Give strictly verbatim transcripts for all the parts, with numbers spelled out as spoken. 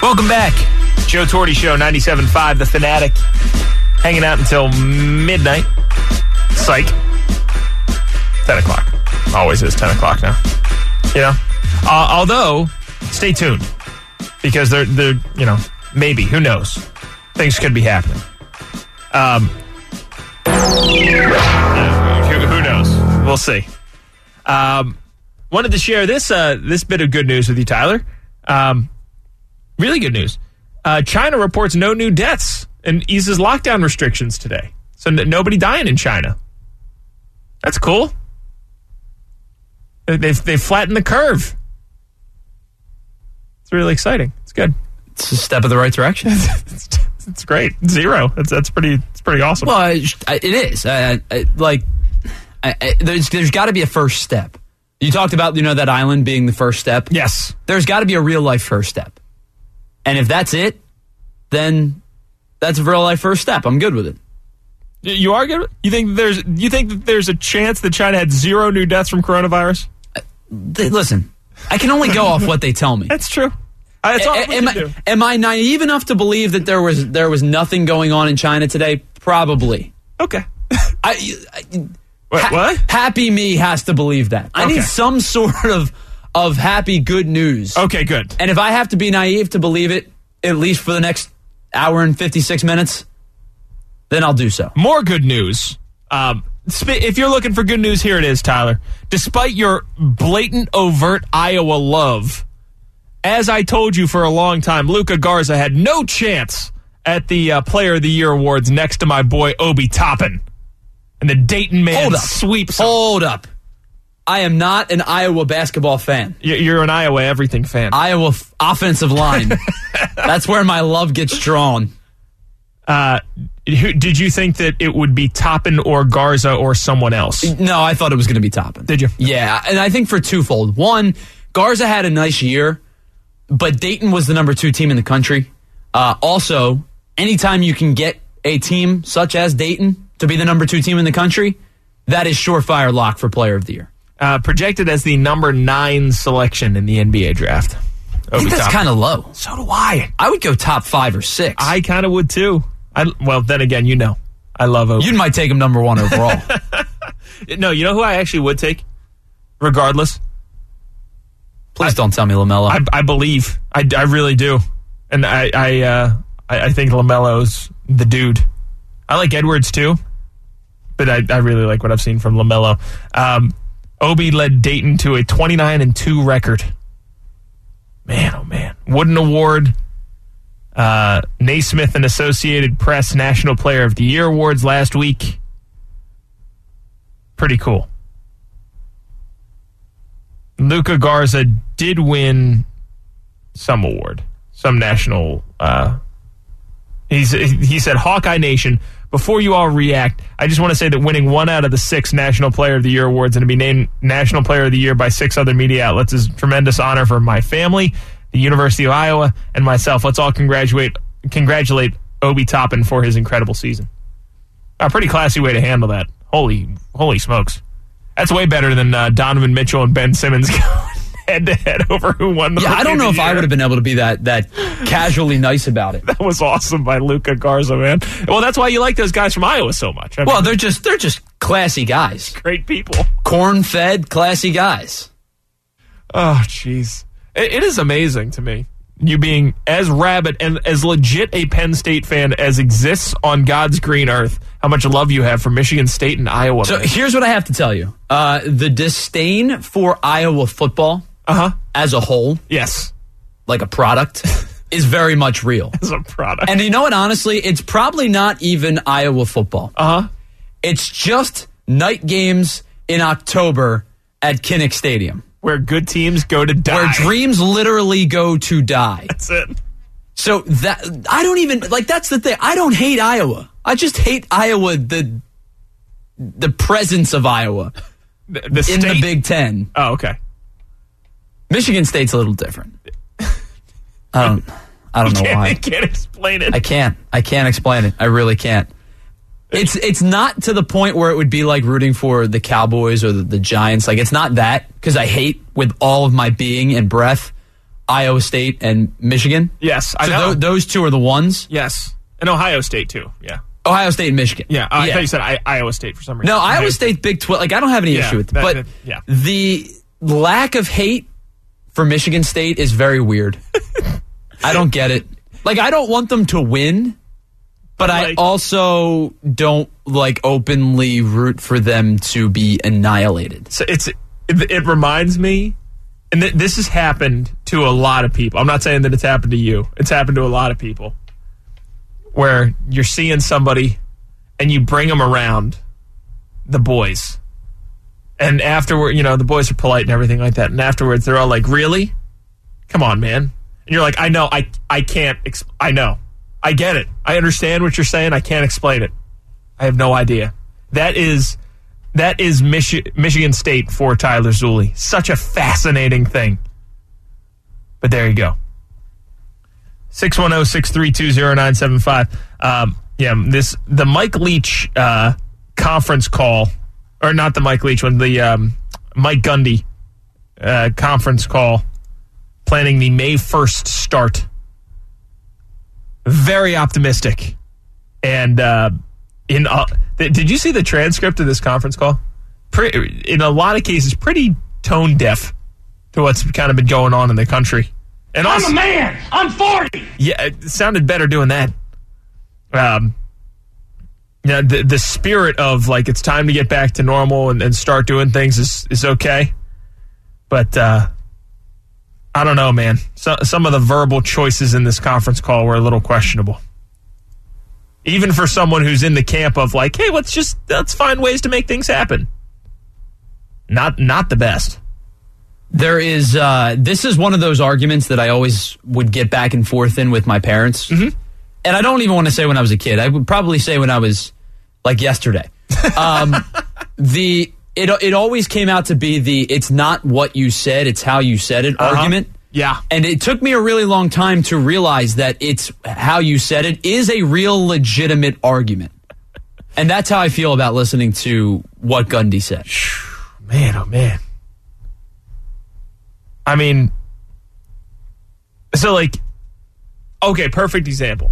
Welcome back. Joe Torty Show, ninety-seven point five, The Fanatic. Hanging out until midnight. Psych. ten o'clock. Always is ten o'clock now. You know? Uh, although, stay tuned. Because they're, they're, you know, maybe, who knows? Things could be happening. Um, who, who knows? We'll see. Um, wanted to share this uh, this bit of good news with you, Tyler. Um, really good news. Uh, China reports no new deaths and eases lockdown restrictions today. So n- nobody dying in China. That's cool. They've, they've flattened the curve. It's really exciting. It's good. It's a step in the right direction. it's, it's great. Zero. That's that's pretty. It's pretty awesome. Well, it is. I, I, like, I, I, there's there's got to be a first step. You talked about, you know, that island being the first step. Yes. There's got to be a real life first step. And if that's it, then that's a real life first step. I'm good with it. You are good? You think there's you think that there's a chance that China had zero new deaths from coronavirus? Uh, they, listen, I can only go off what they tell me. That's true. That's all a, am, I, do. am I naive enough to believe that there was there was nothing going on in China today? Probably. Okay. I, I Wait, ha- what? Happy me has to believe that. I okay. need some sort of of happy good news. Okay, good. And if I have to be naive to believe it, at least for the next hour and fifty-six minutes, then I'll do so. More good news. Um, if you're looking for good news, here it is, Tyler. Despite your blatant, overt Iowa love, as I told you for a long time, Luka Garza had no chance at the uh, Player of the Year awards next to my boy Obi Toppin. And the Dayton man Hold up. sweeps him. Hold up. I am not an Iowa basketball fan. You're an Iowa everything fan. Iowa f- offensive line. That's where my love gets drawn. Uh, did you think that it would be Toppin or Garza or someone else? No, I thought it was going to be Toppin. Did you? Yeah, and I think for twofold. One, Garza had a nice year, but Dayton was the number two team in the country. Uh, also, anytime you can get a team such as Dayton to be the number two team in the country, that is surefire lock for Player of the Year. Uh, projected as the number nine selection in the N B A draft. I think that's kind of low. So do I. I would go top five or six. I kind of would too. I, well, then again, you know, I love Obi. You might take him number one overall. No, you know who I actually would take, regardless? Please I, don't tell me LaMelo. I, I believe. I, I really do. And I I, uh, I I think LaMelo's the dude. I like Edwards too, but I, I really like what I've seen from LaMelo. Um, Obi led Dayton to a twenty-nine and two record. Man, oh man. Wooden Award, uh, Naismith and Associated Press National Player of the Year awards last week. Pretty cool. Luka Garza did win some award, some national. Uh, he's he said, "Hawkeye Nation. Before you all react, I just want to say that winning one out of the six National Player of the Year awards and to be named National Player of the Year by six other media outlets is a tremendous honor for my family, the University of Iowa, and myself. Let's all congratulate congratulate Obi Toppin for his incredible season." A pretty classy way to handle that. Holy, holy smokes. That's way better than uh, Donovan Mitchell and Ben Simmons going head-to-head over who won the Yeah, I don't know if year. I would have been able to be that that casually nice about it. That was awesome by Luka Garza, man. Well, that's why you like those guys from Iowa so much. I mean, Well, they're just they're just classy guys. great people. Corn-fed, classy guys. Oh, jeez. It, it is amazing to me. You being as rabid and as legit a Penn State fan as exists on God's green earth, how much love you have for Michigan State and Iowa. So man. here's what I have to tell you. Uh, the disdain for Iowa football Uh-huh. as a whole, Yes. like a product, is very much real. As a product. And you know what, honestly, it's probably not even Iowa football. Uh-huh. It's just night games in October at Kinnick Stadium. Where good teams go to die. Where dreams literally go to die. That's it. So that I don't even like that's the thing. I don't hate Iowa. I just hate Iowa the the presence of Iowa The, the in state. the Big Ten. Oh, okay. Michigan State's a little different. I don't I don't know Can't, why. I can't explain it. I can't. I can't explain it. I really can't. It's it's not to the point where it would be like rooting for the Cowboys or the, the Giants. Like, it's not that, because I hate with all of my being and breath Iowa State and Michigan. Yes, I so know. Th- those two are the ones. Yes. And Ohio State, too. Yeah. Ohio State and Michigan. Yeah. Uh, I yeah. thought you said I- Iowa State for some reason. No, Iowa Ohio State, Big twelve. Like, I don't have any Yeah, issue with it. that- But that- yeah. the lack of hate for Michigan State is very weird. I don't get it. Like, I don't want them to win, but I like- also don't, like, openly root for them to be annihilated. So it's it, it reminds me, and th- this has happened to a lot of people. I'm not saying that it's happened to you. It's happened to a lot of people where you're seeing somebody and you bring them around the boys. And afterward, you know, the boys are polite and everything like that. And afterwards, they're all like, really? Come on, man. And you're like, I know, I, I can't, exp- I know. I get it. I understand what you're saying. I can't explain it. I have no idea. That is that is Michi- Michigan State for Tyler Zulli. Such a fascinating thing. But there you go. six one zero, six three two, zero nine seven five. Um, yeah, this the Mike Leach uh, conference call, or not the Mike Leach one, the um, Mike Gundy uh, conference call, planning the May first start. Very optimistic. And uh, in uh, th- did you see the transcript of this conference call? Pre- in a lot of cases, pretty tone deaf to what's kind of been going on in the country. And I'm also, a man. I'm forty. Yeah, it sounded better doing that. Um, yeah, the the spirit of like it's time to get back to normal and, and start doing things is is okay, but uh, I don't know, man. So, some of the verbal choices in this conference call were a little questionable. Even for someone who's in the camp of like, hey, let's just let's find ways to make things happen. Not not the best. There is, uh, this is one of those arguments that I always would get back and forth in with my parents. Mm-hmm. And I don't even want to say when I was a kid. I would probably say when I was like yesterday. Um, the it it always came out to be the it's not what you said, it's how you said it Uh-huh. argument. Yeah. And it took me a really long time to realize that it's how you said it is a real legitimate argument. And that's how I feel about listening to what Gundy said. Man, oh man. I mean, so like, okay, perfect example.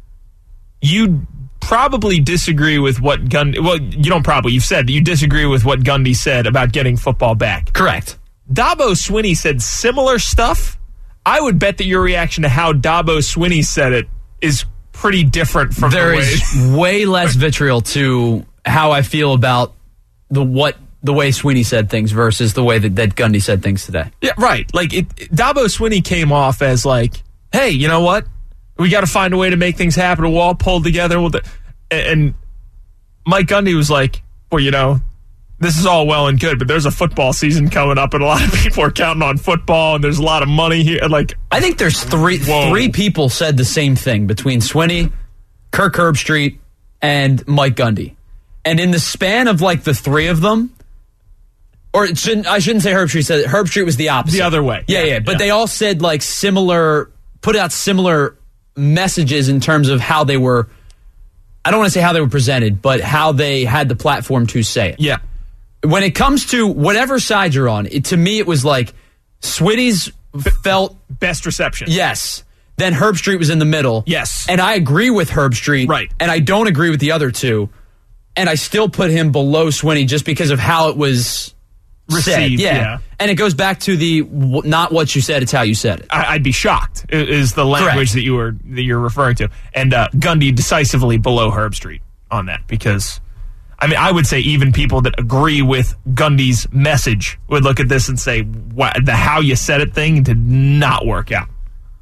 You probably disagree with what Gundy, well, you don't probably, you've said that you disagree with what Gundy said about getting football back. Correct. Dabo Swinney said similar stuff. I would bet that your reaction to how Dabo Swinney said it is pretty different from There the way. is way less vitriol to how I feel about the what the way Sweeney said things versus the way that, that Gundy said things today. Yeah, right. Like it, Dabo Swinney came off as like, hey, you know what? We got to find a way to make things happen. We'll all pull together. We'll do-. And Mike Gundy was like, well, you know, this is all well and good, but there's a football season coming up, and a lot of people are counting on football, and there's a lot of money here. Like, I think there's three Whoa. three people said the same thing between Sweeney, Kirk Herbstreit, and Mike Gundy. And in the span of like the three of them, or it shouldn't, I shouldn't say Herbstreit said it. Herbstreit was the opposite. The other way. Yeah, yeah. Yeah, But yeah. they all said like similar, put out similar messages in terms of how they were, I don't want to say how they were presented, but how they had the platform to say it. yeah. When it comes to whatever side you're on, it, to me it was like Sweeney's felt, Best reception. yes. Then Herbstreit was in the middle. Yes. And I agree with Herbstreit. Right. And I don't agree with the other two. And I still put him below Sweeney just because of how it was said. Received, Yeah. yeah. And it goes back to the w- not what you said, it's how you said it. I, I'd be shocked. i- Is the language Correct. that you were that you're referring to, and uh, Gundy decisively below Herbstreit on that because, I mean, I would say even people that agree with Gundy's message would look at this and say, "What the how you said it thing did not work out."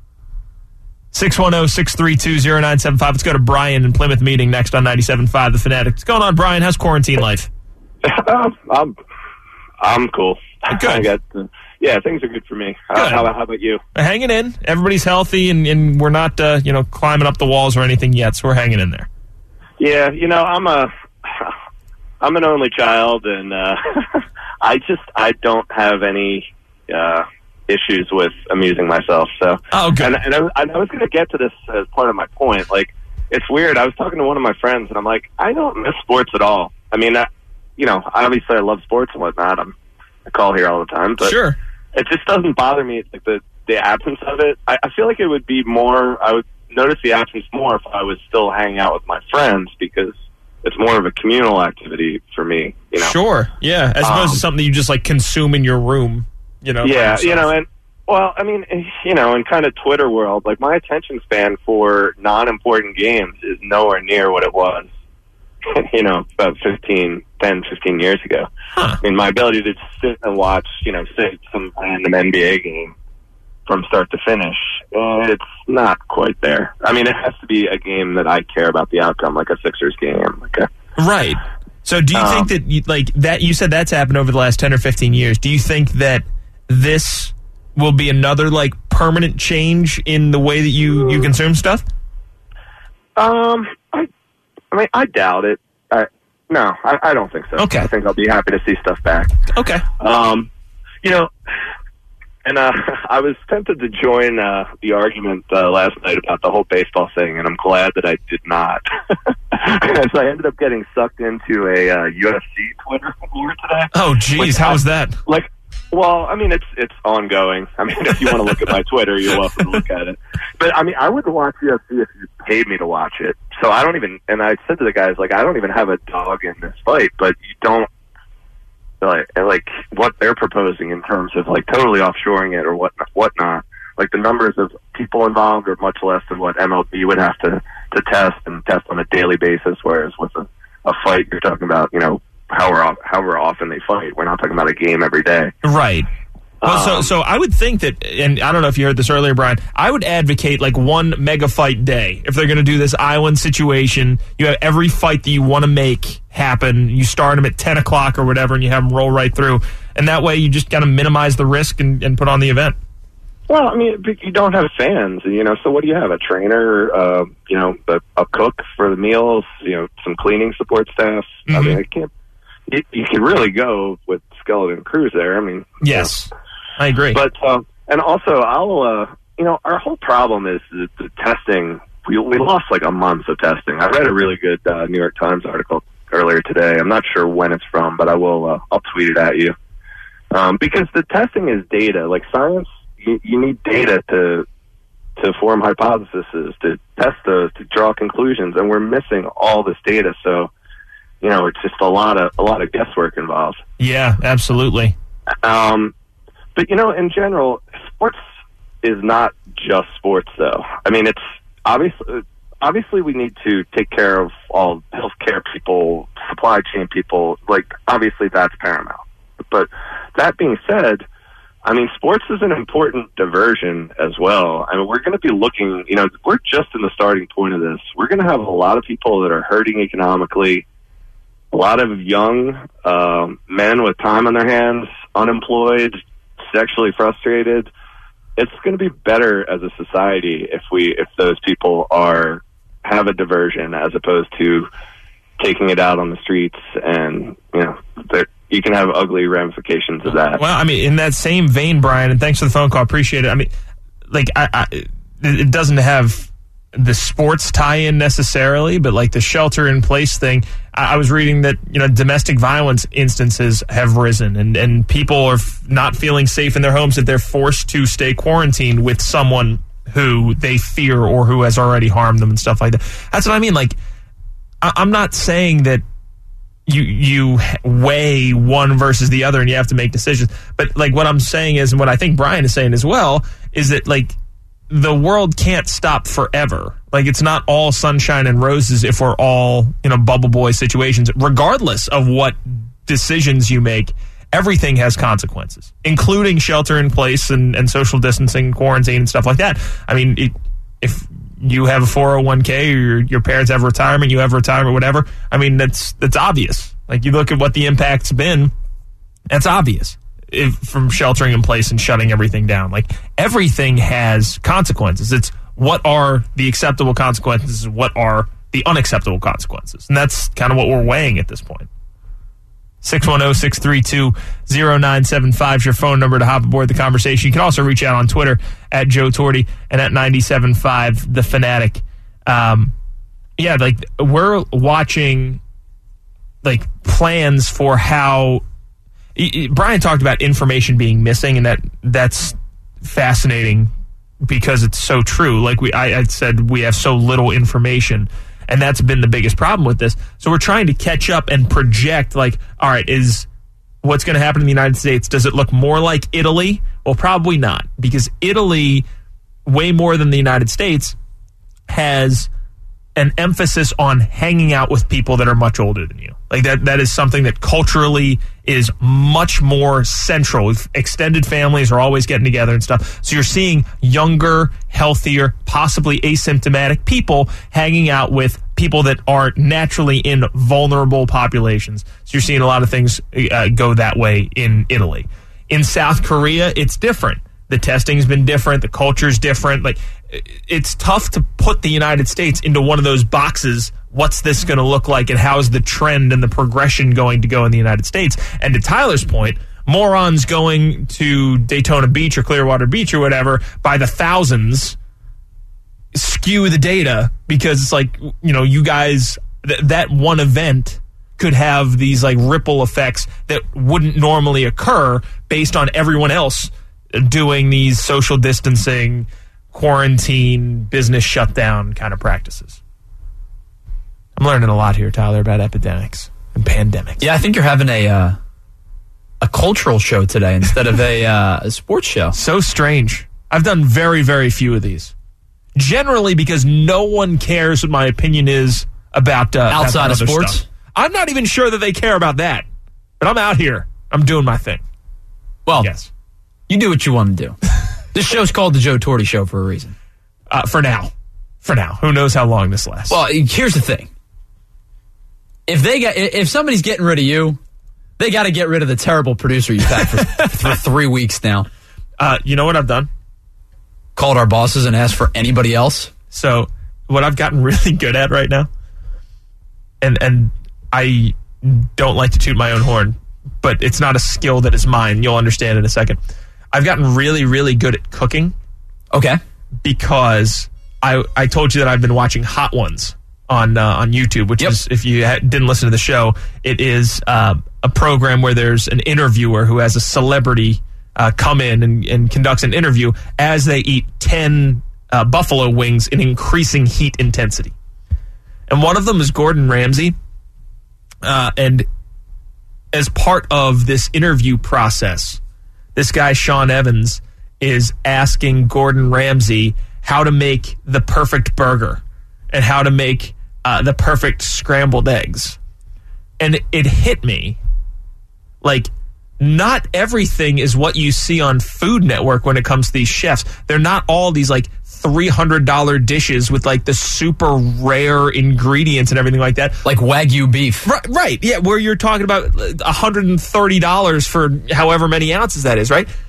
six one zero, six three two, zero nine seven five. Let's go to Brian in Plymouth Meeting next on ninety-seven point five The Fanatic. What's going on, Brian? How's quarantine life? I'm I'm cool. Good. I got uh, yeah, things are good for me. Good. How, how, how about you? We're hanging in. Everybody's healthy, and, and we're not, uh, you know, climbing up the walls or anything yet. So we're hanging in there. Yeah, you know, I'm a I'm an only child, and uh, I just I don't have any uh, issues with amusing myself. So Oh, good. and, and I, and I was going to get to this as part of my point. Like, it's weird. I was talking to one of my friends, and I'm like, I don't miss sports at all. I mean, I, you know, obviously I love sports and whatnot. I'm, I call here all the time, but Sure. it just doesn't bother me. Like the the absence of it, I, I feel like it would be more, I would notice the absence more if I was still hanging out with my friends, because it's more of a communal activity for me, you know. Sure, yeah, as opposed um, to something you just like consume in your room, you know. Yeah, you know, and well, I mean, you know, in kind of Twitter world, like my attention span for non-important games is nowhere near what it was, you know, about fifteen, ten, fifteen years ago. Huh. I mean, my ability to sit and watch, you know, say some random N B A game from start to finish, uh, it's not quite there. I mean, it has to be a game that I care about the outcome, like a Sixers game. Like a, right. So do you um, think that, you, like, that, you said that's happened over the last ten or fifteen years. Do you think that this will be another, like, permanent change in the way that you, you consume stuff? Um, I, I mean, I doubt it. I, no, I, I don't think so. Okay. I think I'll be happy to see stuff back. Okay. Um, you know, and uh, I was tempted to join uh, the argument uh, last night about the whole baseball thing, and I'm glad that I did not. Because I ended up getting sucked into a uh, U F C Twitter war today. Oh, geez, how was that? Like, well, I mean, it's it's ongoing. I mean, if you want to look at my Twitter, you're welcome to look at it. But, I mean, I wouldn't watch U F C if you paid me to watch it. So I don't even, and I said to the guys, like, I don't even have a dog in this fight, but you don't, like, like what they're proposing in terms of, like, totally offshoring it or what whatnot. Like, the numbers of people involved are much less than what M L B would have to, to test and test on a daily basis, whereas with a, a fight, you're talking about, you know, however, however often they fight. We're not talking about a game every day. Right. Well, um, so so I would think that, and I don't know if you heard this earlier, Brian, I would advocate like one mega fight day. If they're going to do this island situation, you have every fight that you want to make happen. You start them at ten o'clock or whatever, and you have them roll right through. And that way you just got to minimize the risk and, and put on the event. Well, I mean, you don't have fans, you know, so what do you have? A trainer, uh, you know, a, a cook for the meals, you know, some cleaning support staff. Mm-hmm. I mean, I can't, you, you can really go with skeleton crews there. I mean, yes, you know. I agree. But, uh, and also, I'll, uh, you know, our whole problem is the, the testing. We, we lost like a month of testing. I read a really good uh, New York Times article earlier today. I'm not sure when it's from, but I will, uh, I'll tweet it at you. Um, because the testing is data. Like science, you, you need data to to form hypotheses, to test those, to draw conclusions, and we're missing all this data. So, you know, it's just a lot of a lot of guesswork involved. Yeah, absolutely. Um, but you know, in general, sports is not just sports, though. I mean, it's obviously obviously we need to take care of all healthcare people, supply chain people. Like, obviously, that's paramount. But that being said, I mean, sports is an important diversion as well. I mean, we're going to be looking, you know, we're just in the starting point of this. We're going to have a lot of people that are hurting economically, a lot of young um, men with time on their hands, unemployed, sexually frustrated. It's going to be better as a society if we, if those people are, have a diversion as opposed to taking it out on the streets and, you know, you can have ugly ramifications of that. Well, I mean, in that same vein, Brian, and thanks for the phone call, appreciate it. I mean, like, I, I, it doesn't have the sports tie-in necessarily, but like the shelter-in-place thing, I, I was reading that, you know, domestic violence instances have risen, and, and people are f- not feeling safe in their homes if they're forced to stay quarantined with someone who they fear or who has already harmed them and stuff like that. That's what I mean. Like, I, I'm not saying that you you weigh one versus the other and you have to make decisions. But like what I'm saying is, and what I think Brian is saying as well, is that like the world can't stop forever. Like it's not all sunshine and roses if we're all in a bubble boy situations. Regardless of what decisions you make, everything has consequences, including shelter in place and, and social distancing, quarantine and stuff like that. I mean, it, if you have a four oh one k or your, your parents have retirement, you have retirement, whatever. I mean, that's that's obvious. Like, you look at what the impact's been, that's obvious if, from sheltering in place and shutting everything down. Like, everything has consequences. It's what are the acceptable consequences, what are the unacceptable consequences. And that's kind of what we're weighing at this point. six one zero, six three two, zero nine seven five is your phone number to hop aboard the conversation. You can also reach out on Twitter at Joe Torti and at ninety-seven point five The Fanatic. Um, yeah, like, we're watching, like, plans for how... Brian talked about information being missing, and that that's fascinating because it's so true. Like we, I, I said, we have so little information, and that's been the biggest problem with this. So we're trying to catch up and project, like, all right, is what's going to happen in the United States, does it look more like Italy? Well, probably not, because Italy, way more than the United States, has an emphasis on hanging out with people that are much older than you. Like that that is something that culturally is much more central. Extended families are always getting together and stuff. So you're seeing younger, healthier, possibly asymptomatic people hanging out with people that are naturally in vulnerable populations. So you're seeing a lot of things uh, go that way in Italy. In South Korea, it's different. The testing's been different. The culture's different. Like, it's tough to put the United States into one of those boxes. What's this going to look like, and how's the trend and the progression going to go in the United States? And to Tyler's point, morons going to Daytona Beach or Clearwater Beach or whatever by the thousands skew the data, because it's like, you know, you guys, th- that one event could have these like ripple effects that wouldn't normally occur based on everyone else doing these social distancing, quarantine, business shutdown kind of practices. I'm learning a lot here, Tyler, about epidemics and pandemics. Yeah, I think you're having a uh, a cultural show today instead of a, uh, a sports show. So strange. I've done very, very few of these. Generally because no one cares what my opinion is about uh, outside of sports. Stuff. I'm not even sure that they care about that. But I'm out here. I'm doing my thing. Well, yes. You do what you want to do. This show's called The Joe Torte Show for a reason. Uh, for now. For now. Who knows how long this lasts. Well, here's the thing. If they get, if somebody's getting rid of you, they got to get rid of the terrible producer you've had for, for three weeks now. Uh, you know what I've done? Called our bosses and asked for anybody else. So what I've gotten really good at right now, and and I don't like to toot my own horn, but it's not a skill that is mine. You'll understand in a second. I've gotten really, really good at cooking. Okay. Because I I told you that I've been watching Hot Ones on uh, on YouTube, which yep. is, if you ha- didn't listen to the show, it is uh, a program where there's an interviewer who has a celebrity uh, come in and, and conducts an interview as they eat ten uh, buffalo wings in increasing heat intensity. And one of them is Gordon Ramsay. Uh, and as part of this interview process, this guy, Sean Evans, is asking Gordon Ramsay how to make the perfect burger and how to make uh, the perfect scrambled eggs. And it hit me, like, not everything is what you see on Food Network when it comes to these chefs. They're not all these, like, three hundred dollars dishes with, like, the super rare ingredients and everything like that. Like Wagyu beef. Right, right, yeah, where you're talking about one hundred thirty dollars for however many ounces that is, right?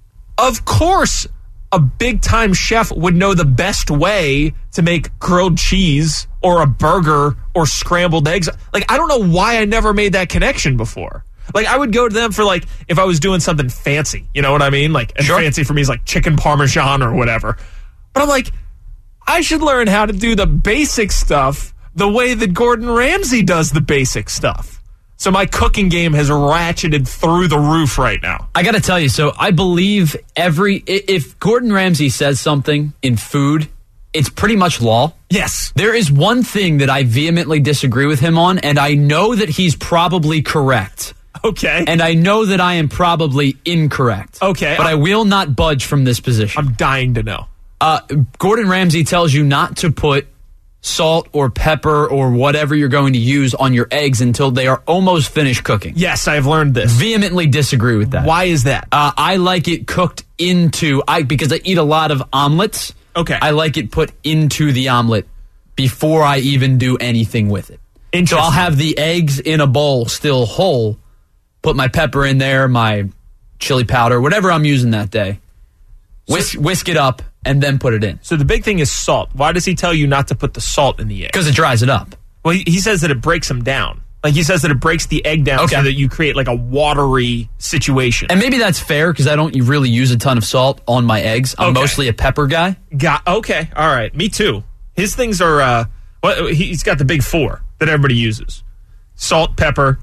Of course, a big-time chef would know the best way to make grilled cheese or a burger or scrambled eggs. Like, I don't know why I never made that connection before. Like, I would go to them for, like, if I was doing something fancy. You know what I mean? Like, and sure. Fancy for me is, like, chicken parmesan or whatever. But I'm like, I should learn how to do the basic stuff the way that Gordon Ramsay does the basic stuff. So my cooking game has ratcheted through the roof right now. I got to tell you, so I believe every, if Gordon Ramsay says something in food, it's pretty much law. Yes. There is one thing that I vehemently disagree with him on, and I know that he's probably correct. Okay. And I know that I am probably incorrect. Okay. But I will not budge from this position. I'm dying to know. Uh, Gordon Ramsay tells you not to put salt or pepper or whatever you're going to use on your eggs until they are almost finished cooking. Yes, I've learned this. Vehemently disagree with that. Why is that? Uh, I like it cooked into, I because I eat a lot of omelets. Okay. I like it put into the omelet before I even do anything with it. So I'll have the eggs in a bowl still whole, put my pepper in there, my chili powder, whatever I'm using that day. Whisk, so, whisk it up, and then put it in. So the big thing is salt. Why does he tell you not to put the salt in the egg? Because it dries it up. Well, he, he says that it breaks them down. Like, he says that it breaks the egg down okay. so that you create, like, a watery situation. And maybe that's fair, because I don't really use a ton of salt on my eggs. I'm okay. mostly a pepper guy. Got Okay, all right. Me too. His things are, uh, well, he's got the big four that everybody uses. Salt, pepper,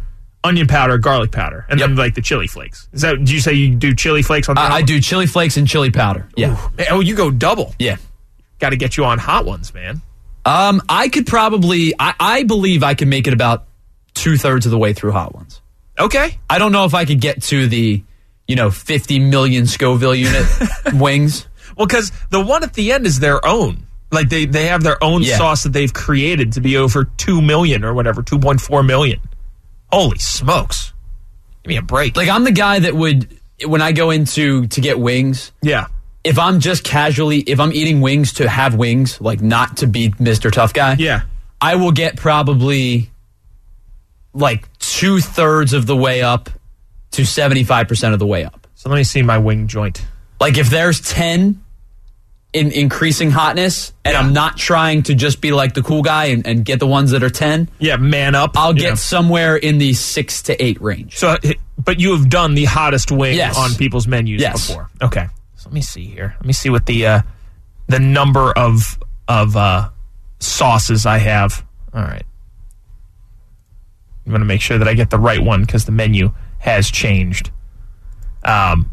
onion powder, garlic powder, and Yep. then like the chili flakes. Is that? Do you say you do chili flakes on? The I, I do chili flakes and chili powder. Yeah, Ooh. Oh, you go double. yeah. Got to get you on hot ones, man. Um, I could probably. I, I believe I can make it about two thirds of the way through hot ones. Okay. I don't know if I could get to the, you know, fifty million Scoville unit wings. Well, because the one at the end is their own. Like they, they have their own Yeah. sauce that they've created to be over two million or whatever, two point four million. Holy smokes! Give me a break. Like, I'm the guy that would, when I go into to get wings, yeah. if I'm just casually, if I'm eating wings to have wings, like not to be Mister Tough Guy, Yeah. I will get probably like two thirds of the way up to seventy-five percent of the way up. So let me see my wing joint. Like, if there's ten in increasing hotness, and Yeah. I'm not trying to just be like the cool guy and, and get the ones that are ten, Yeah, man up. I'll you get know. somewhere in the six to eight range. So, but you have done the hottest wing Yes. on people's menus Yes. before. Okay. So let me see here. Let me see what the uh, the number of of uh, sauces I have. All right. I'm going to make sure that I get the right one because the menu has changed. Um,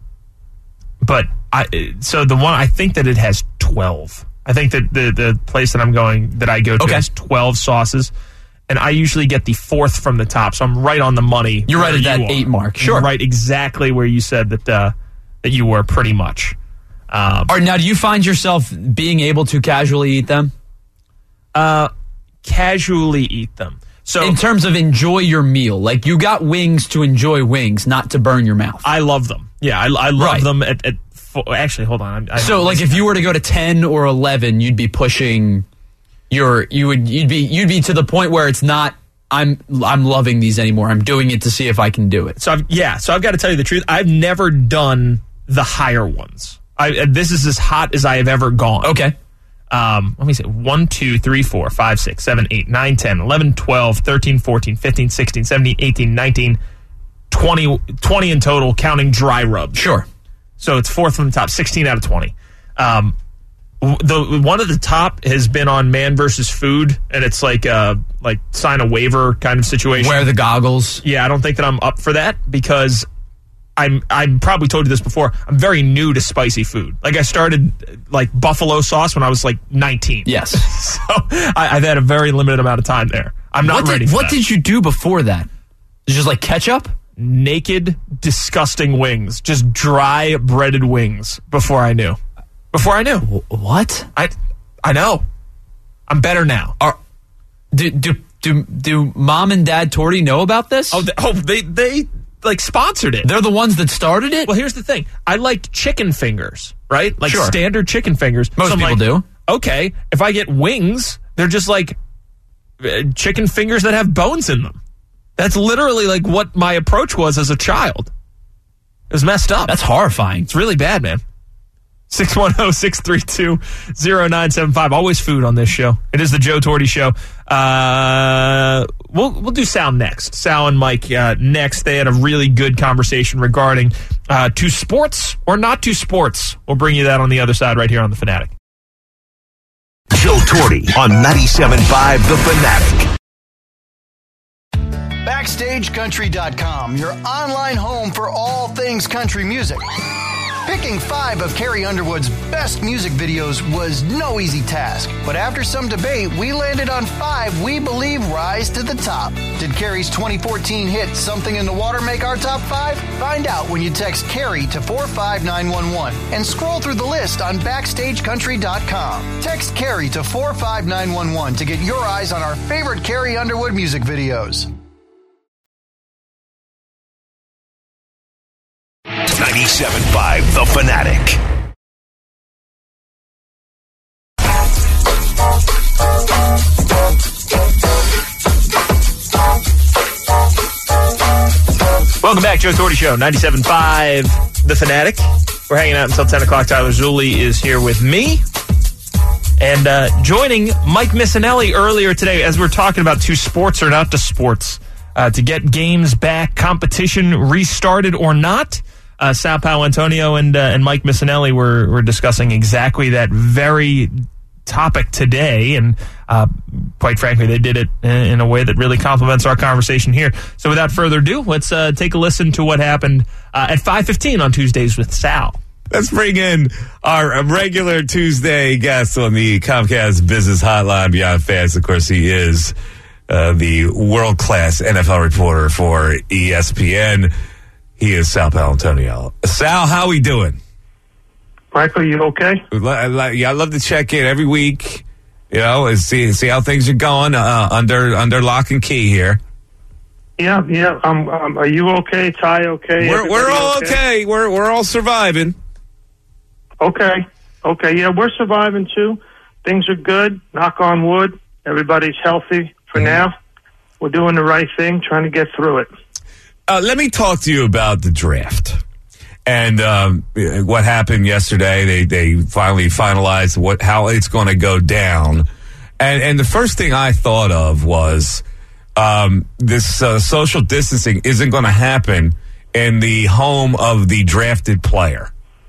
but I so the one I think that it has twelve. I think that the the place that I'm going that I go to Okay. has twelve sauces. And I usually get the fourth from the top, so I'm right on the money. You're right where at that you are. eight mark. You're Sure. right exactly where you said that uh, that you were pretty much. Um, Or now, do you find yourself being able to casually eat them? uh, casually eat them. So In terms of enjoy your meal, like you got wings to enjoy wings, not to burn your mouth. I love them. Yeah, I, I love Right. them. At, at four, actually, hold on. I, I, So, like, if you were to go to ten or eleven, you'd be pushing your you would you'd be you'd be to the point where it's not I'm I'm loving these anymore. I'm doing it to see if I can do it. So I've, yeah, so I've got to tell you the truth. I've never done the higher ones. I, this is as hot as I have ever gone. Okay. Um, let me see. one, two, three, four, five, six, seven, eight, nine, ten, eleven, twelve, thirteen, fourteen, fifteen, sixteen, seventeen, eighteen, nineteen, twenty, twenty in total, counting dry rubs. Sure. So it's fourth from the top, sixteen out of twenty. Um, the one at the top has been on Man versus Food, and it's like a like sign a waiver kind of situation. Wear the goggles. Yeah, I don't think that I'm up for that because I'm I probably told you this before. I'm very new to spicy food. Like I started like buffalo sauce when I was like nineteen. Yes. So I, I've had a very limited amount of time there. I'm not What ready did for what that. did you do before that? It's just like ketchup? Naked, disgusting wings, just dry breaded wings. Before I knew, before I knew, What? I I know. I'm better now. Are do do do do mom and dad Torty know about this? Oh, they, oh, they they like sponsored it. They're the ones that started it? Well, here's the thing. I like chicken fingers, right? Like Sure. standard chicken fingers. Most I'm people like, do. Okay, if I get wings, they're just like uh, chicken fingers that have bones in them. That's literally like what my approach was as a child. It was messed up. That's horrifying. It's really bad, man. six one zero, six three two, zero nine seven five. Always food on this show. It is the Joe Torty Show. Uh, we'll we'll do Sal next. Sal and Mike uh, next. They had a really good conversation regarding uh, to sports or not to sports. We'll bring you that on the other side right here on The Fanatic. Joe Torty on ninety-seven point five The Fanatic. Backstage Country dot com, your online home for all things country music. Picking five of Carrie Underwood's best music videos was no easy task, but after some debate, we landed on five we believe rise to the top. Did Carrie's twenty fourteen hit Something in the Water make our top five? Find out when you text Carrie to four five nine one one and scroll through the list on Backstage Country dot com. Text Carrie to four five nine one one to get your eyes on our favorite Carrie Underwood music videos. ninety-seven point five The Fanatic. Welcome back, Joe Torty Show, ninety-seven point five The Fanatic. We're hanging out until ten o'clock. Tyler Zulli is here with me. And uh, joining Mike Missinelli earlier today as we're talking about two sports or not to sports. Uh, to get games back, competition restarted or not. Uh, Sal Paolantonio and uh, and Mike Missinelli were, were discussing exactly that very topic today, and uh, quite frankly, they did it in a way that really complements our conversation here. So without further ado, let's uh, take a listen to what happened uh, at five fifteen on Tuesdays with Sal. Let's bring in our regular Tuesday guest on the Comcast Business Hotline, Beyond Fast. Of course, he is uh, the world-class N F L reporter for E S P N. He is Sal Paolantonio. Sal, how are we doing? Michael, you okay? Yeah, I love to check in every week, you know, and see see how things are going uh, under under lock and key here. Yeah, yeah. Um, um, are you okay? Ty, okay? We're we're all okay? okay. We're we're all surviving. Okay, okay. Yeah, we're surviving too. Things are good. Knock on wood. Everybody's healthy for mm-hmm. now. We're doing the right thing, trying to get through it. Uh, let me talk to you about the draft. And um, what happened yesterday, they, they finally finalized what how it's going to go down. And and the first thing I thought of was um, this uh, social distancing isn't going to happen in the home of the drafted player.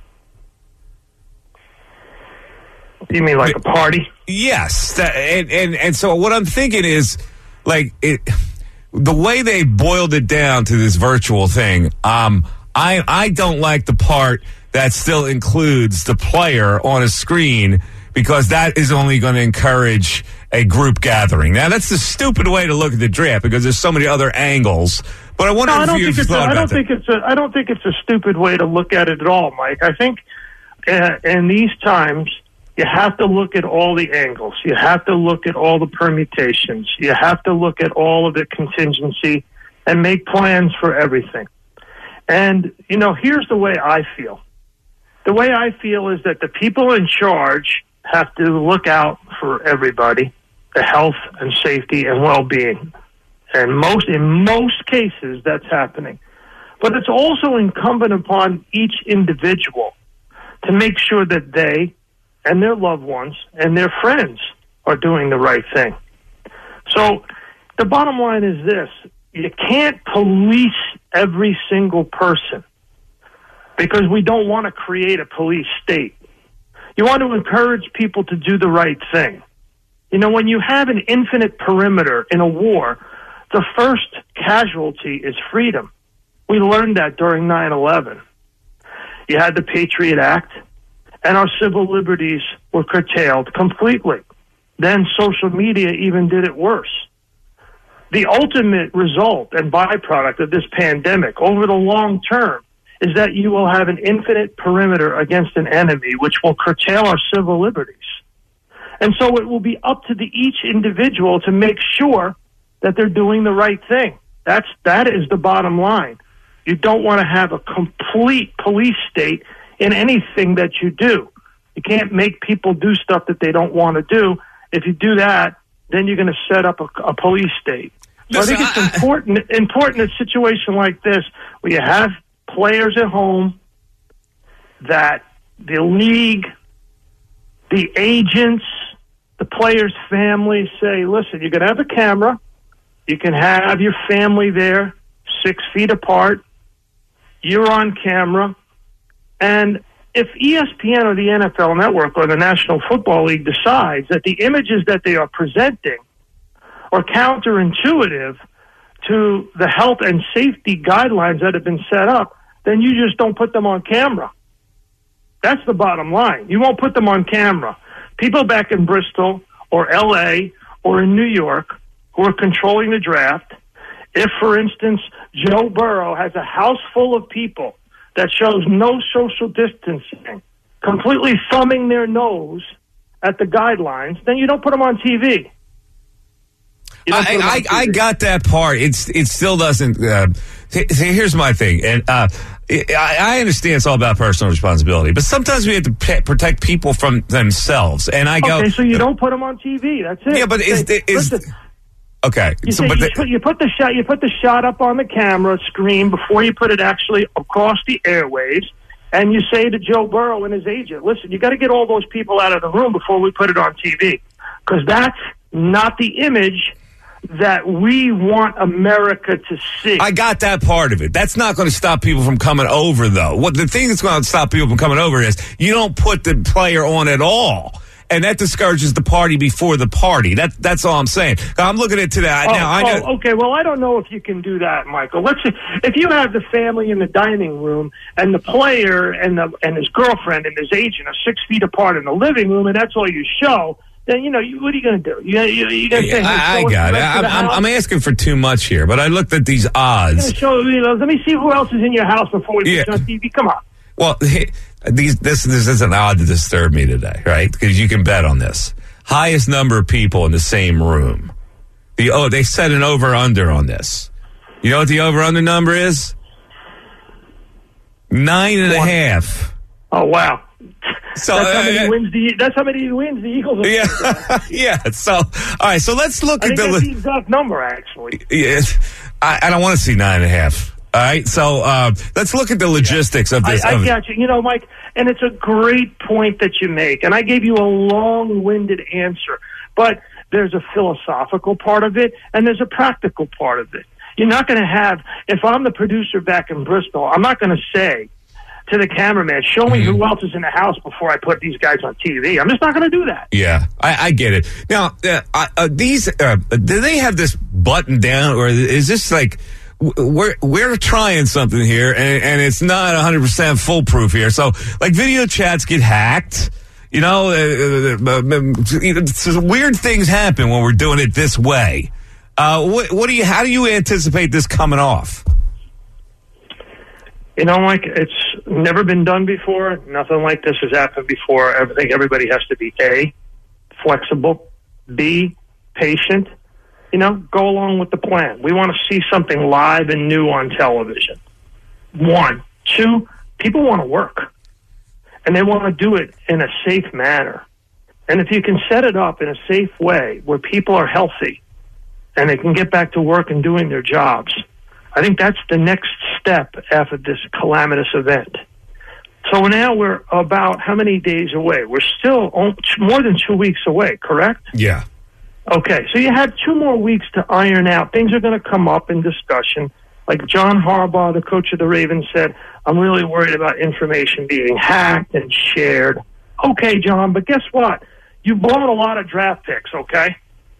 You mean like a party? Yes. That, and, and, and so what I'm thinking is, like, it, the way they boiled it down to this virtual thing, um, I, I don't like the part that still includes the player on a screen, because that is only going to encourage a group gathering. Now, that's the stupid way to look at the draft, because there's so many other angles. But I wonder no, if I don't you've think it's thought a, I about don't that. think it's a. I don't think it's a stupid way to look at it at all, Mike. I think uh, in these times you have to look at all the angles. You have to look at all the permutations. You have to look at all of the contingency and make plans for everything. And, you know, here's the way I feel. The way I feel is that the people in charge have to look out for everybody, the health and safety and well-being. And most, in most cases, that's happening. But it's also incumbent upon each individual to make sure that they and their loved ones and their friends are doing the right thing. So the bottom line is this. You can't police every single person, because we don't want to create a police state. You want to encourage people to do the right thing. You know, when you have an infinite perimeter in a war, the first casualty is freedom. We learned that during nine eleven. You had the Patriot Act, and our civil liberties were curtailed completely. Then social media even did it worse. The ultimate result and byproduct of this pandemic over the long term is that you will have an infinite perimeter against an enemy, which will curtail our civil liberties. And so it will be up to the each individual to make sure that they're doing the right thing. That's, that is the bottom line. You don't want to have a complete police state in anything that you do. You can't make people do stuff that they don't want to do. If you do that, then you're going to set up a, a police state. So Listen, I think it's I, important important in a situation like this, where you have players at home, that the league, the agents, the players' families say, listen, you're going to have a camera. You can have your family there, six feet apart. You're on camera. And if E S P N or the N F L Network or the National Football League decides that the images that they are presenting are counterintuitive to the health and safety guidelines that have been set up, then you just don't put them on camera. That's the bottom line. You won't put them on camera. People back in Bristol or L A or in New York who are controlling the draft, if, for instance, Joe Burrow has a house full of people that shows no social distancing, completely thumbing their nose at the guidelines, then you don't put them on T V. I, I, I got that part. It's it still doesn't. Uh, see, here's my thing, and uh, I, I understand it's all about personal responsibility, but sometimes we have to pe- protect people from themselves. And I go, okay, so you don't put them on T V. That's it. Yeah, but is, say, is, listen, okay? You, so, say, but you, the, put, you put the shot. You put the shot up on the camera screen before you put it actually across the airwaves. And you say to Joe Burrow and his agent, listen, you got to get all those people out of the room before we put it on T V, because that's not the image that we want America to see. I got that part of it. That's not going to stop people from coming over, though. What the thing that's going to stop people from coming over is you don't put the player on at all. and that discourages the party before the party. That that's all I'm saying. I'm looking at today. Oh, now I know. oh, okay. Well, I don't know if you can do that, Michael. Let's see. If you have the family in the dining room and the player and the and his girlfriend and his agent are six feet apart in the living room, and that's all you show, then you know you, what are you going to do? You you, you going to say? Hey, I, I got it. I'm, I'm, I'm asking for too much here, but I looked at these odds. Show, you know, let me see who else is in your house before we yeah. put you on T V. Come on. Well, these this this isn't odd to disturb me today, right? Because you can bet on this. Highest number of people in the same room. The oh, they set an over under on this. You know what the over under number is? Nine and One. a half. Oh wow! So that's how uh, many uh, wins the that's how many wins the Eagles. Are yeah, yeah. So all right. So let's look I at think the, that's the exact number actually. Yes, I, I don't want to see nine and a half. All right, so uh, let's look at the logistics yeah. of this. I, I of got you. You know, Mike, and it's a great point that you make, and I gave you a long-winded answer, but there's a philosophical part of it, and there's a practical part of it. You're not going to have, if I'm the producer back in Bristol, I'm not going to say to the cameraman, show me mm-hmm. who else is in the house before I put these guys on T V. I'm just not going to do that. Yeah, I, I get it. Now, uh, uh, these, uh, do they have this button down, or is this like... We're we're trying something here, and, and it's not one hundred percent foolproof here. So, like, video chats get hacked. You know, uh, uh, uh, weird things happen when we're doing it this way. Uh, what, what do you? How do you anticipate this coming off? You know, Mike, it's never been done before. Nothing like this has happened before. I think everybody has to be A, flexible, B, patient. You know, go along with the plan. We want to see something live and new on television. One. Two, people want to work. And they want to do it in a safe manner. And if you can set it up in a safe way where people are healthy and they can get back to work and doing their jobs, I think that's the next step after this calamitous event. So now we're about how many days away? We're still more than two weeks away, correct? Yeah. Okay, so you have two more weeks to iron out. Things are going to come up in discussion. Like John Harbaugh, the coach of the Ravens, said, I'm really worried about information being hacked and shared. Okay, John, but guess what? You've blown a lot of draft picks, okay?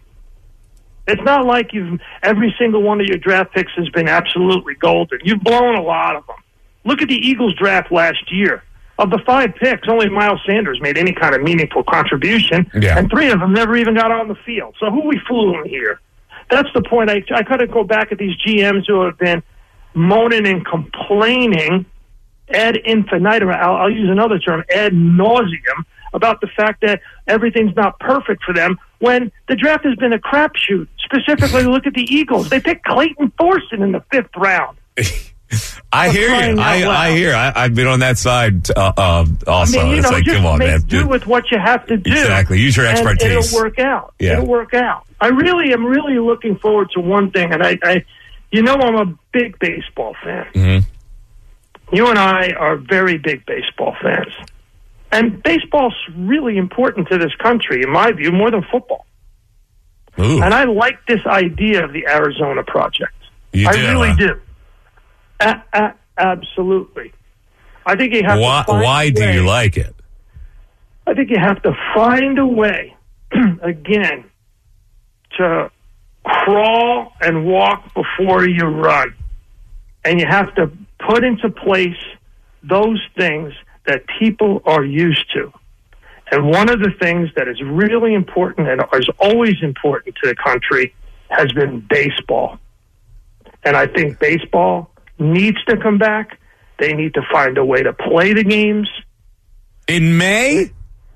It's not like you've every single one of your draft picks has been absolutely golden. You've blown a lot of them. Look at the Eagles draft last year. Of the five picks, only Miles Sanders made any kind of meaningful contribution, yeah. and three of them never even got on the field. So who are we fooling here? That's the point. I, I kind of go back at these G Ms who have been moaning and complaining ad infinitum, I'll, I'll use another term, ad nauseum, about the fact that everything's not perfect for them when the draft has been a crapshoot. Specifically, look at the Eagles. They picked Clayton Thorson in the fifth round. I hear you. I, I hear. I, I've been on that side uh, uh, also. I mean, you it's know, like, just come on, make man. do Dude. with what you have to do. Exactly. Use your expertise. And it'll work out. Yeah. It'll work out. I really am really looking forward to one thing, and I, I you know, I'm a big baseball fan. Mm-hmm. You and I are very big baseball fans, and baseball's really important to this country, in my view, more than football. Ooh. And I like this idea of the Arizona Project. You I do, really huh? do. Uh, uh, absolutely. I think you have why, to find Why a do way, you like it? I think you have to find a way, again, to crawl and walk before you run. And you have to put into place those things that people are used to. And one of the things that is really important and is always important to the country has been baseball. And I think baseball needs to come back. They need to find a way to play the games. In May?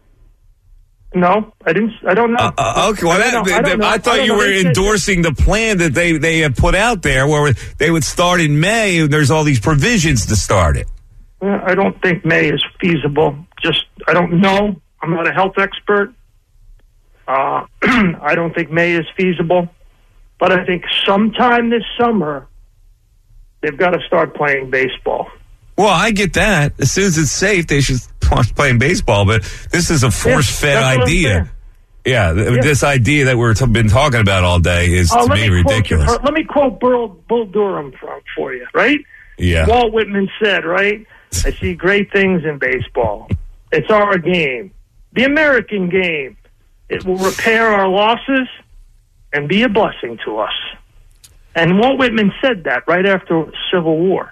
No, I didn't. I don't know. Uh, uh, okay, well, I, that, don't know. I, don't know. I thought I don't you know. were They said- endorsing the plan that they they have put out there, where they would start in May. And there's all these provisions to start it. I don't think May is feasible. Just, I don't know. I'm not a health expert. Uh, I don't think May is feasible. But I think sometime this summer, they've got to start playing baseball. Well, I get that. As soon as it's safe, they should start playing baseball. But this is a force-fed Yeah, that's what I'm idea. saying. Yeah, th- Yeah. this idea that we've been talking about all day is, Oh, to let me, me quote you ridiculous. for- let me quote Bull, Bull Durham for, for you, right? Yeah. Walt Whitman said, right? I see great things in baseball. It's our game. The American game. It will repair our losses and be a blessing to us. And Walt Whitman said that right after the Civil War.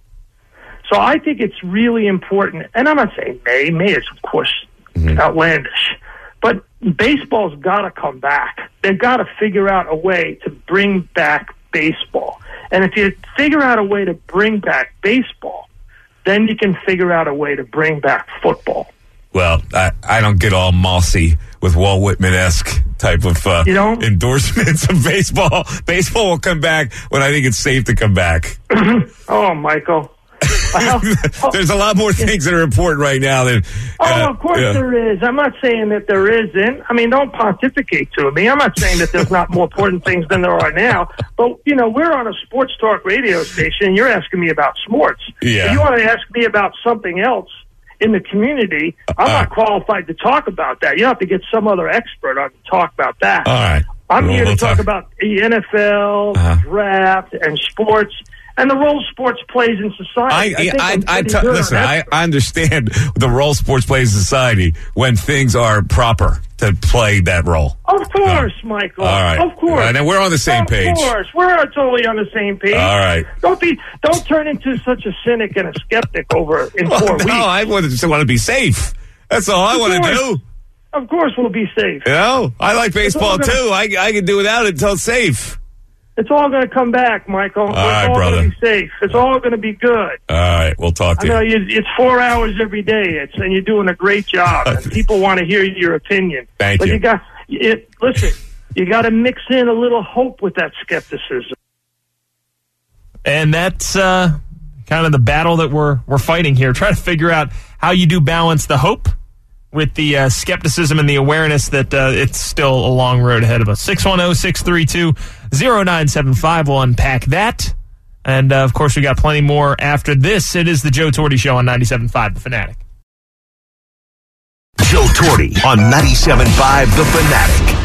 So I think it's really important, and I'm not saying May. May is, of course, mm-hmm. outlandish. But baseball's got to come back. They've got to figure out a way to bring back baseball. And if you figure out a way to bring back baseball, then you can figure out a way to bring back football. Well, I, I don't get all mossy with Walt Whitman-esque type of uh, you know? endorsements of baseball. Baseball will come back when I think it's safe to come back. Oh, Michael. There's a lot more things that are important right now than. Uh, oh, of course yeah. there is. I'm not saying that there isn't. I mean, don't pontificate to me. I'm not saying that there's not more important things than there are now. But, you know, we're on a sports talk radio station, and you're asking me about sports. Yeah. If you want to ask me about something else in the community, I'm uh, not qualified to talk about that. You have to get some other expert on to talk about that. All right. I'm well, here to we'll talk, talk about the N F L, uh-huh. draft, and sports. And the role sports plays in society. I, I, I, I, I t- good listen. I, I understand the role sports plays in society when things are proper to play that role. Of course, no. Michael. All right. Of course. And then we're on the same of page. Of course, we're totally on the same page. All right. Don't be. Don't turn into such a cynic and a skeptic over in well, four no, weeks. No, I just want to be safe. That's all I want to do. Of course, we'll be safe. You know, I like baseball gonna, too. I I can do without it until it's safe. It's all going to come back, Michael. All it's right, all brother. going to be safe. It's all going to be good. All right, we'll talk to I know you. you, it's four hours every day, it's, and you're doing a great job. And people want to hear your opinion. Thank but you. you got it. Listen, you got to mix in a little hope with that skepticism. And that's uh, kind of the battle that we're we're fighting here. Try to figure out how you do balance the hope with the uh, skepticism and the awareness that uh, it's still a long road ahead of us. six one zero, six three two, zero nine seven five. We'll unpack that. And, uh, of course, we got plenty more after this. It is the Joe Torty Show on ninety-seven point five The Fanatic. Joe Torty on ninety-seven point five The Fanatic.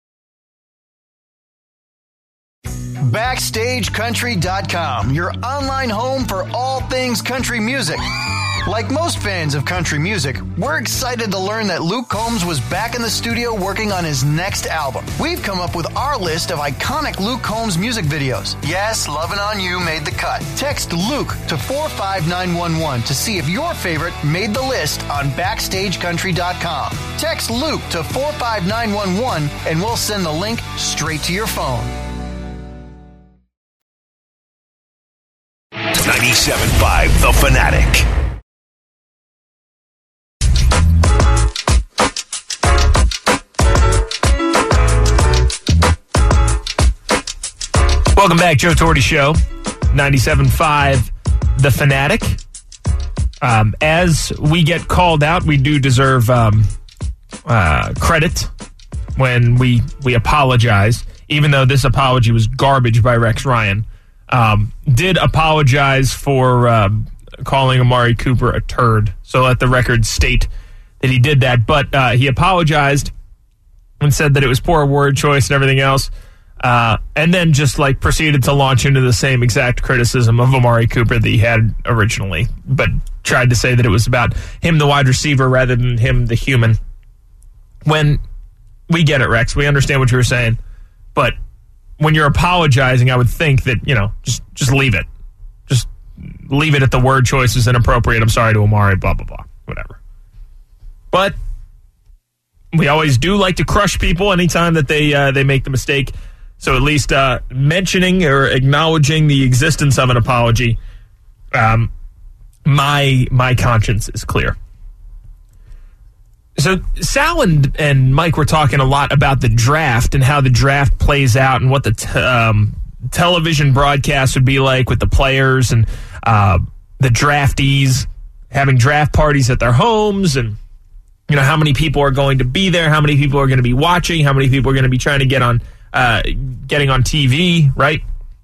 Backstage Country dot com, your online home for all things country music. Like most fans of country music, we're excited to learn that Luke Combs was back in the studio working on his next album. We've come up with our list of iconic Luke Combs music videos. Yes, Lovin' On You made the cut. Text Luke to four five nine one one to see if your favorite made the list on Backstage Country dot com. Text Luke to four five nine one one and we'll send the link straight to your phone. ninety-seven point five The Fanatic. Welcome back, Joe Torty Show, ninety-seven point five The Fanatic. Um, as we get called out, we do deserve um, uh, credit when we, we apologize, even though this apology was garbage by Rex Ryan. Um, did apologize for uh, calling Amari Cooper a turd, so let the record state that he did that. But uh, he apologized and said that it was poor word choice and everything else. Uh, and then just like proceeded to launch into the same exact criticism of Amari Cooper that he had originally, but tried to say that it was about him, the wide receiver, rather than him, the human. When we get it, Rex, we understand what you were saying, but when you're apologizing, I would think that, you know, just just leave it. Just leave it at the word choice is inappropriate. I'm sorry to Amari, blah, blah, blah, whatever. But we always do like to crush people anytime that they uh, they make the mistake. So at least uh, mentioning or acknowledging the existence of an apology, um, my my conscience is clear. So Sal and, and Mike were talking a lot about the draft and how the draft plays out and what the t- um, television broadcast would be like with the players and uh, the draftees having draft parties at their homes, and you know how many people are going to be there, how many people are going to be watching, how many people are going to be trying to get on. Uh, getting on T V, right?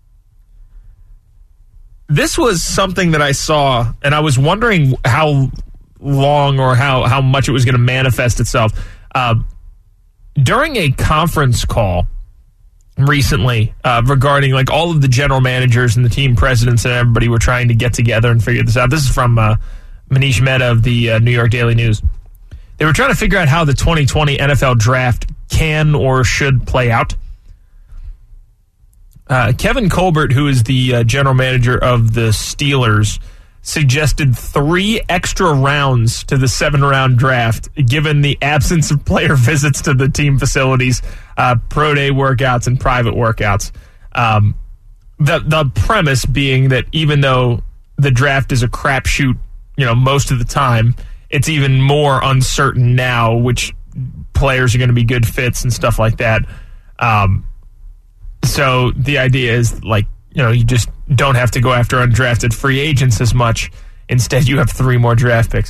This was something that I saw, and I was wondering how long or how, how much it was going to manifest itself. Uh, during a conference call recently uh, regarding like all of the general managers and the team presidents and everybody were trying to get together and figure this out. This is from uh, Manish Mehta of the uh, New York Daily News. They were trying to figure out how the twenty twenty N F L draft can or should play out. Uh, Kevin Colbert, who is the uh, general manager of the Steelers, suggested three extra rounds to the seven-round draft, given the absence of player visits to the team facilities, uh, pro day workouts, and private workouts. Um, the the premise being that even though the draft is a crapshoot, you know, most of the time, it's even more uncertain now which players are going to be good fits and stuff like that. Um, so the idea is, like, you know, you just don't have to go after undrafted free agents as much. Instead, you have three more draft picks.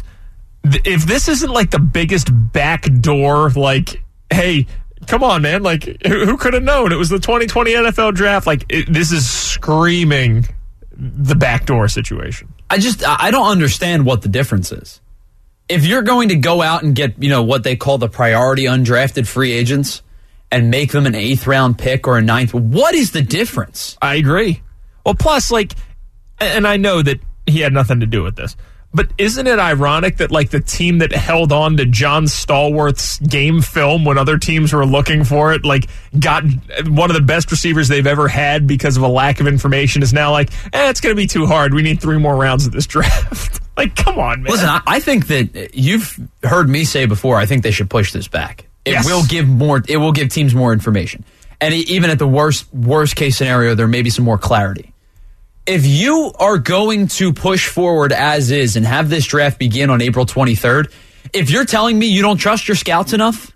If this isn't like the biggest backdoor, like, hey, come on, man, like, who, who could have known it was the twenty twenty N F L draft? Like, it, this is screaming the backdoor situation. I just, I don't understand what the difference is. If you're going to go out and get, you know, what they call the priority undrafted free agents and make them an eighth round pick or a ninth, what is the difference? I agree. Well, plus, like, and I know that he had nothing to do with this, but isn't it ironic that, like, the team that held on to John Stallworth's game film when other teams were looking for it, like, got one of the best receivers they've ever had because of a lack of information, is now like, eh, it's going to be too hard. We need three more rounds of this draft. Like, come on, man. Listen, I, I think that you've heard me say before, I think they should push this back. It Yes. will give more. It will give teams more information, and even at the worst worst case scenario, there may be some more clarity. If you are going to push forward as is and have this draft begin on April twenty-third, if you're telling me you don't trust your scouts enough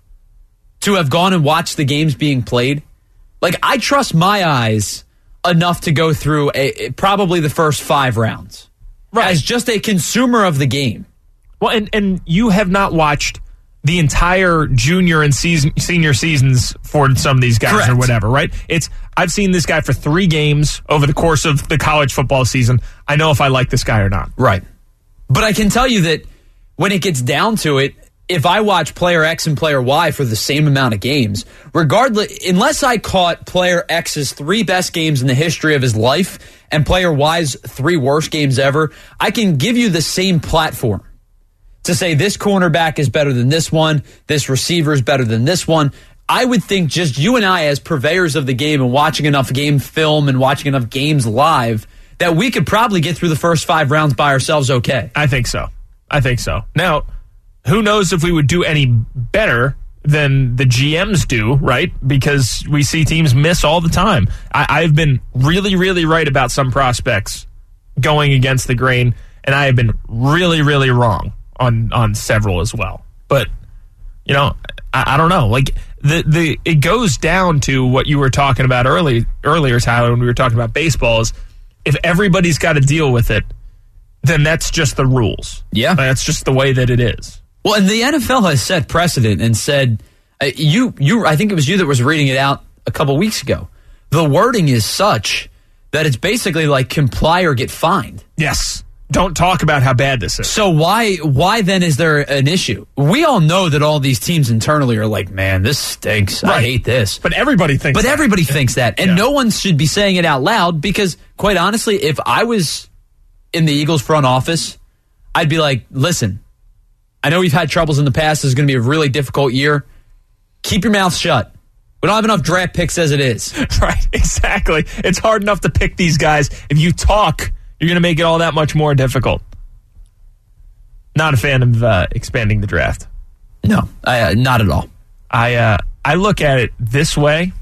to have gone and watched the games being played, like, I trust my eyes enough to go through a, probably the first five rounds, right, as just a consumer of the game. Well, and, and you have not watched the entire junior and season, senior seasons for some of these guys. Correct. Or whatever, right? It's I've seen this guy for three games over the course of the college football season. I know if I like this guy or not. Right. But I can tell you that when it gets down to it, if I watch player X and player Y for the same amount of games, regardless, unless I caught player X's three best games in the history of his life and player Y's three worst games ever, I can give you the same platform to say this cornerback is better than this one, this receiver is better than this one. I would think just you and I, as purveyors of the game and watching enough game film and watching enough games live, that we could probably get through the first five rounds by ourselves okay. I think so. I think so. Now, who knows if we would do any better than the G Ms do, right? Because we see teams miss all the time. I, I've been really, really right about some prospects going against the grain, and I have been really, really wrong on on several as well. But, you know, I, I don't know. Like, the the it goes down to what you were talking about early, earlier, Tyler, when we were talking about baseball, is if everybody's got to deal with it, then that's just the rules. Yeah. That's just the way that it is. Well, and the N F L has set precedent and said, uh, you, you, I think it was you that was reading it out a couple weeks ago. The wording is such that it's basically like comply or get fined. Yes. Don't talk about how bad this is. So why why then is there an issue? We all know that all these teams internally are like, man, this stinks. Right. I hate this. But everybody thinks But that. everybody thinks that. And yeah. no one should be saying it out loud because, quite honestly, if I was in the Eagles front office, I'd be like, listen, I know we've had troubles in the past. This is going to be a really difficult year. Keep your mouth shut. We don't have enough draft picks as it is. Right, exactly. It's hard enough to pick these guys. If you talk, you're going to make it all that much more difficult. Not a fan of uh, expanding the draft. No, I, uh, not at all. I uh, I look at it this way.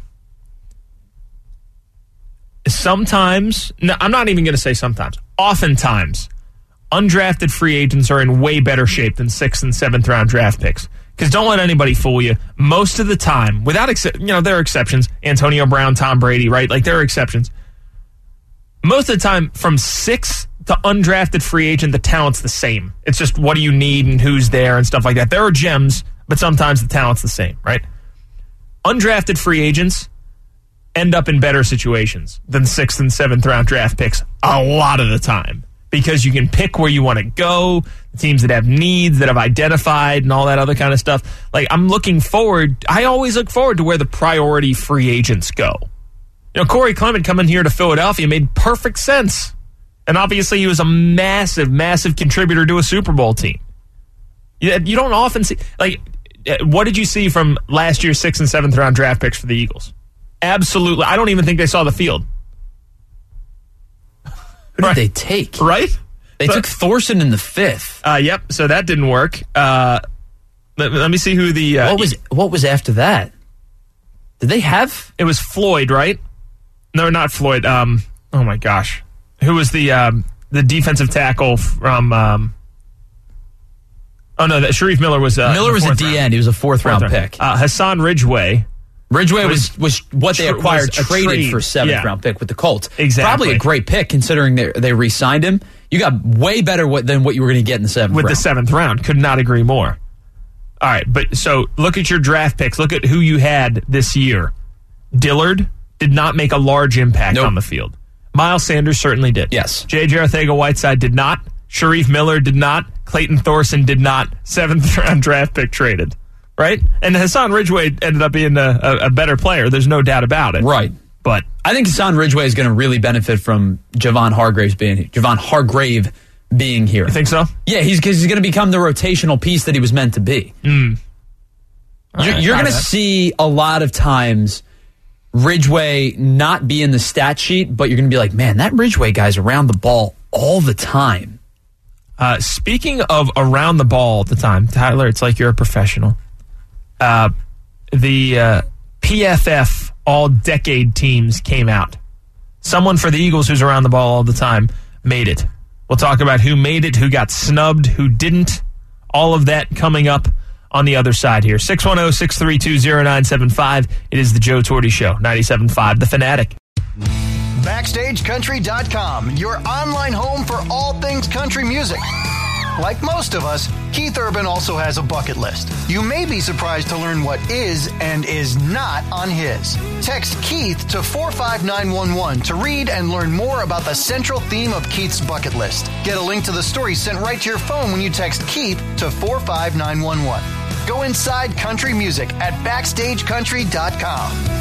Sometimes, no, I'm not even going to say sometimes. Oftentimes, undrafted free agents are in way better shape than sixth and seventh round draft picks. Because don't let anybody fool you. Most of the time, without ex- you know, there are exceptions. Antonio Brown, Tom Brady, right? Like, there are exceptions. Most of the time, from sixth to undrafted free agent, the talent's the same. It's just what do you need and who's there and stuff like that. There are gems, but sometimes the talent's the same, right? Undrafted free agents end up in better situations than sixth and seventh round draft picks a lot of the time. Because you can pick where you want to go, the teams that have needs, that have identified, and all that other kind of stuff. Like, I'm looking forward, I always look forward to where the priority free agents go. You know, Corey Clement coming here to Philadelphia made perfect sense. And obviously he was a massive, massive contributor to a Super Bowl team. You, you don't often see, like, what did you see from last year's sixth and seventh round draft picks for the Eagles? Absolutely. I don't even think they saw the field. Who did they take? Right? They but, took Thorson in the fifth. Uh, yep, so that didn't work. Uh, let, let me see who the... Uh, what was What was after that? Did they have... It was Floyd, right? No, not Floyd. Um, oh, my gosh. Who was the um, the defensive tackle from... Um, oh, no, that Sharif Miller was... Uh, Miller was a D end. round. He was a fourth, fourth round, round pick. Uh, Hassan Ridgeway... Ridgeway was, was, was what they tr- acquired, traded trade. for seventh yeah. round pick with the Colts. Exactly. Probably a great pick considering they, they re-signed him. You got way better what, than what you were going to get in the seventh with round. the seventh round. Could not agree more. All right, but so look at your draft picks. Look at who you had this year. Dillard did not make a large impact nope. on the field. Miles Sanders certainly did. Yes. J J Arcega-Whiteside did not. Sharif Miller did not. Clayton Thorson did not. Seventh round draft pick traded. Right? And Hassan Ridgeway ended up being a, a, a better player. There's no doubt about it. Right. But I think Hassan Ridgeway is going to really benefit from Javon Hargraves being here. Javon Hargrave being here. You think so? Yeah, he's, he's going to become the rotational piece that he was meant to be. Mm. You're, right, you're going to right. see a lot of times Ridgeway not be in the stat sheet, but you're going to be like, man, that Ridgeway guy's around the ball all the time. Uh, speaking of around the ball all the time, Tyler, it's like you're a professional. Uh, the uh, P F F all-decade teams came out. Someone for the Eagles who's around the ball all the time made it. We'll talk about who made it, who got snubbed, who didn't. All of that coming up on the other side here. six one zero, six three two, zero nine seven five. It is the Joe Torty Show, ninety-seven point five The Fanatic. Backstage Country dot com, your online home for all things country music. Like most of us, Keith Urban also has a bucket list. You may be surprised to learn what is and is not on his. Text Keith to four five nine one one to read and learn more about the central theme of Keith's bucket list. Get a link to the story sent right to your phone when you text Keith to four five nine one one. Go inside country music at Backstage Country dot com.